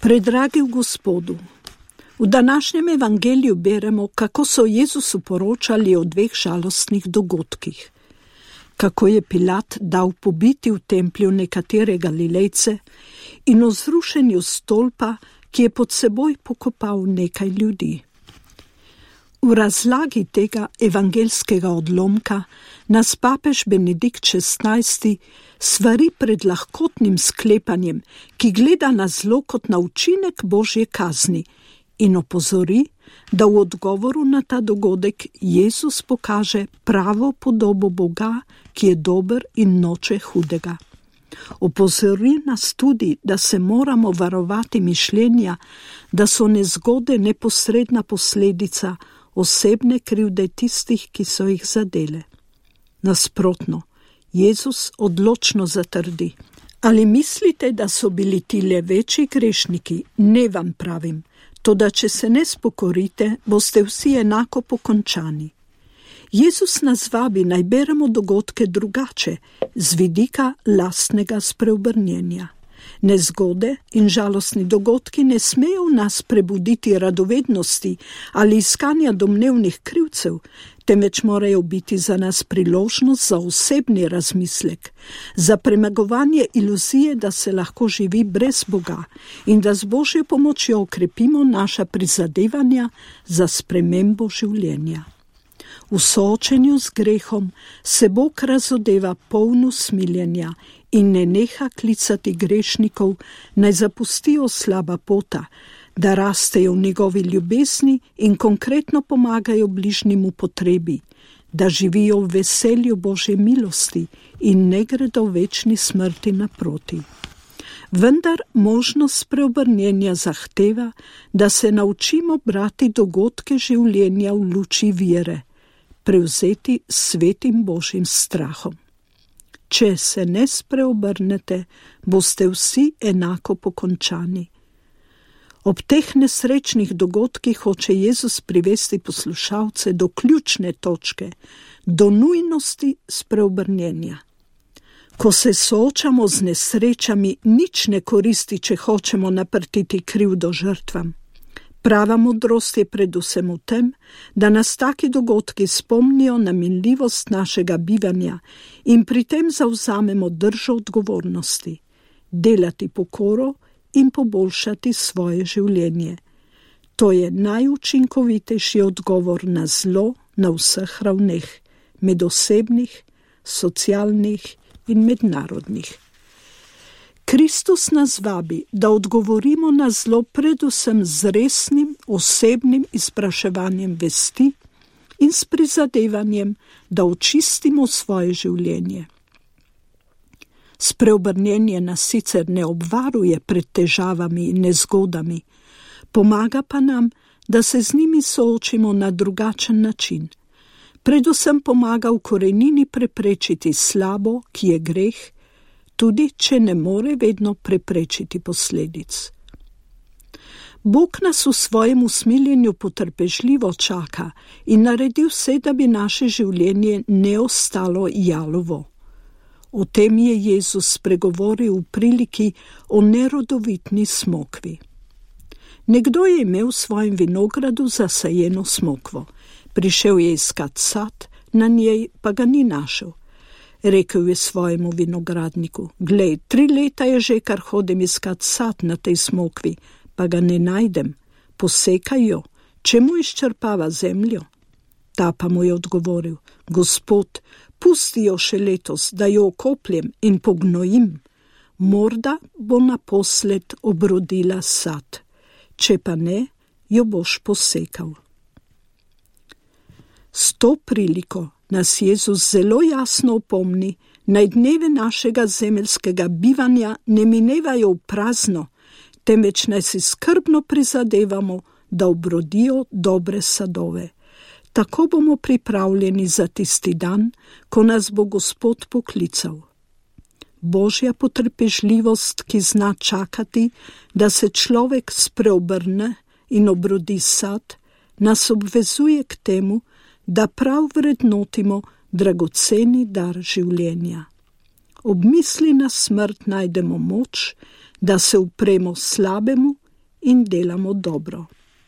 Predragi v Gospodu, v današnjem evangeliju beremo, kako so Jezusu poročali o dveh žalostnih dogodkih. Kako je Pilat dal pobiti v templju nekatere Galilejce in o zrušenju stolpa, ki je pod seboj pokopal nekaj ljudi. V razlagi tega evangelskega odlomka nas papež Benedikt XVI svari pred lahkotnim sklepanjem, ki gleda na zlo kot na učinek Božje kazni in opozori, da v odgovoru na ta dogodek Jezus pokaže pravo podobo Boga, ki je dober in noče hudega. Opozori nas tudi, da se moramo varovati mišljenja, da so nezgode neposredna posledica osebne krivde tistih, ki so jih zadele. Nasprotno, Jezus odločno zatrdi: ali mislite, da so bili tile večji grešniki? Ne vam pravim, toda če se ne spokorite, boste vsi enako pokončani. Jezus nas vabi, naj beremo dogodke drugače, z vidika lastnega spreobrnjenja. Nezgode in žalostni dogodki ne smejo v nas prebuditi radovednosti ali iskanja domnevnih krivcev, temveč morajo biti za nas priložnost za osebni razmislek, za premagovanje iluzije, da se lahko živi brez Boga in da z Božjo pomočjo okrepimo naša prizadevanja za spremembo življenja. V soočenju z grehom se Bog razodeva poln usmiljenja in ne neha klicati grešnikov, naj zapustijo slaba pota, da rastejo v njegovi ljubezni in konkretno pomagajo bližnjim v potrebi, da živijo v veselju Božje milosti in ne gredo večni smrti naproti. Vendar možnost spreobrnjenja zahteva, da se naučimo brati dogodke življenja v luči vere, prevzeti svetim Božjim strahom. Če se ne spreobrnete, boste vsi enako pokončani. Ob teh nesrečnih dogodkih hoče Jezus privesti poslušalce do ključne točke, do nujnosti spreobrnjenja. Ko se soočamo z nesrečami, nič ne koristi, če hočemo naprtiti krivdo žrtvam. Prava modrost je predvsem v tem, da nas taki dogodki spomnijo na minljivost našega bivanja in pri tem zavzamemo držo odgovornosti, delati pokoro in poboljšati svoje življenje. To je najučinkovitejši odgovor na zlo na vseh ravneh, medosebnih, socialnih in mednarodnih. Kristus nas vabi, da odgovorimo na zlo predvsem z resnim, osebnim izpraševanjem vesti in s prizadevanjem, da očistimo svoje življenje. Spreobrnjenje nas sicer ne obvaruje pred težavami in nezgodami, pomaga pa nam, da se z njimi soočimo na drugačen način. Predvsem pomaga v korenini preprečiti slabo, ki je greh, tudi če ne more vedno preprečiti posledic. Bog nas v svojem usmiljenju potrpežljivo čaka in naredi vse, da bi naše življenje ne ostalo jalovo. O tem je Jezus spregovoril v priliki o nerodovitni smokvi. Nekdo je imel v svojem vinogradu zasajeno smokvo. Prišel je iskat sad, na njej pa ga ni našel. Rekel je svojemu vinogradniku: glej, 3 leta je že, kar hodim iskat sad na tej smokvi, pa ga ne najdem. Posekaj jo, čemu izčrpava zemljo? Ta pa mu je odgovoril: Gospod, pusti jo še letos, da jo okopljem in pognojim. Morda bo naposled obrodila sad, če pa ne, jo boš posekal. S to priliko nas Jezus zelo jasno opomni, naj dneve našega zemeljskega bivanja ne minevajo v prazno, temveč naj si skrbno prizadevamo, da obrodijo dobre sadove. Tako bomo pripravljeni za tisti dan, ko nas bo Gospod poklical. Božja potrpežljivost, ki zna čakati, da se človek spreobrne in obrodi sad, nas obvezuje k temu, da prav vrednotimo dragoceni dar življenja. Ob misli na smrt najdemo moč, da se upremo slabemu in delamo dobro.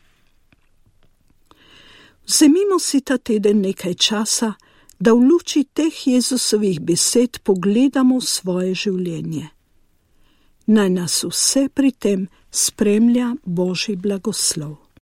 Vzemimo si ta teden nekaj časa, da v luči teh Jezusovih besed pogledamo svoje življenje. Naj nas vse pri tem spremlja Božji blagoslov.